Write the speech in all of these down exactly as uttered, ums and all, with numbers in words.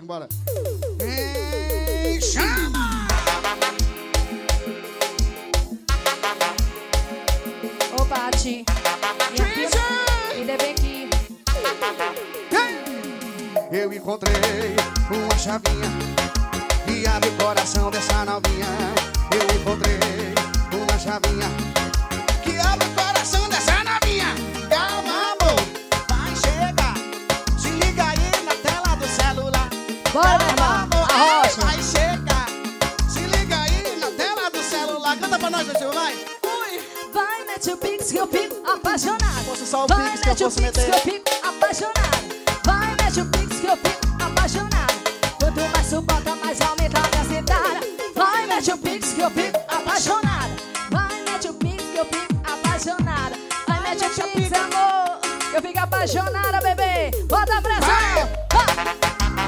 bora. Me chama! Ô, Pati, e deve aqui. Eu encontrei uma chavinha que abre o coração dessa novinha. Eu encontrei uma chavinha que abre o coração dessa novinha. Calma, amor, vai chegar. Se liga aí na tela do celular. Bora, meu irmão, amor, a rocha. vai chegar. Se liga aí na tela do celular. Canta pra nós, meu vai. Vai, mete o pix que eu fico apaixonado. Fosse só o Vai, pix que eu mete o fosse pix que meter. eu fico apaixonado. Vai, mete o pix que eu fico apaixonado. Quanto mais tu bota, mais aumenta a minha sentada. Vai, mete o pix que eu fico apaixonado. Vai, mete o pix que eu fico apaixonada. Vai, mete o pix, amor, que eu fico apaixonada, bebê. Bota a pressão. Ah!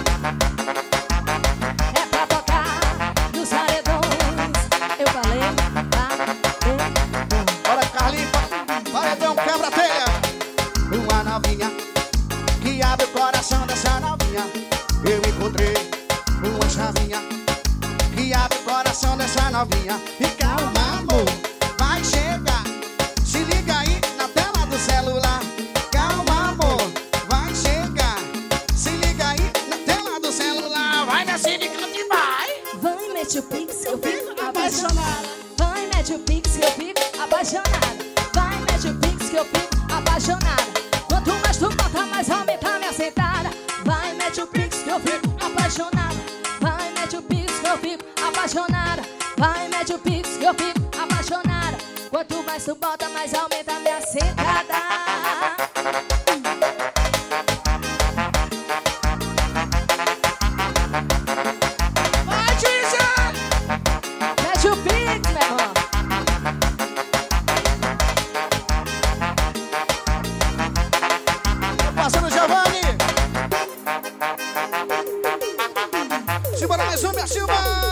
É pra tocar nos paredões. Eu falei, paredão. Bora, Carlinhos, paredão, quebra-teia. Uma novinha que abre o coração dessa novinha. Eu encontrei uma chavinha que abre o coração dessa novinha. E calma, amor, vai chegar. Se liga aí na tela do celular. Calma, amor, vai chegar. Se liga aí na tela do celular. Vai nessa e canta e vai. Vai, mete o pix que eu fico apaixonada. Vai, mete o pix que eu fico apaixonada. Vai, mete o pix que eu fico apaixonada. Quanto mais tu bota, mais aumenta a minha sentada. Vai, mete o pix que eu fico apaixonada. Vai, mete o pix que eu fico apaixonada. Vai, mete o pix que eu fico apaixonada. Quanto mais tu bota, mais aumenta a minha sentada. Vai, Tisa! Mete o pix, meu irmão. Passando, Giovanni! Simbora mais uma, Silva!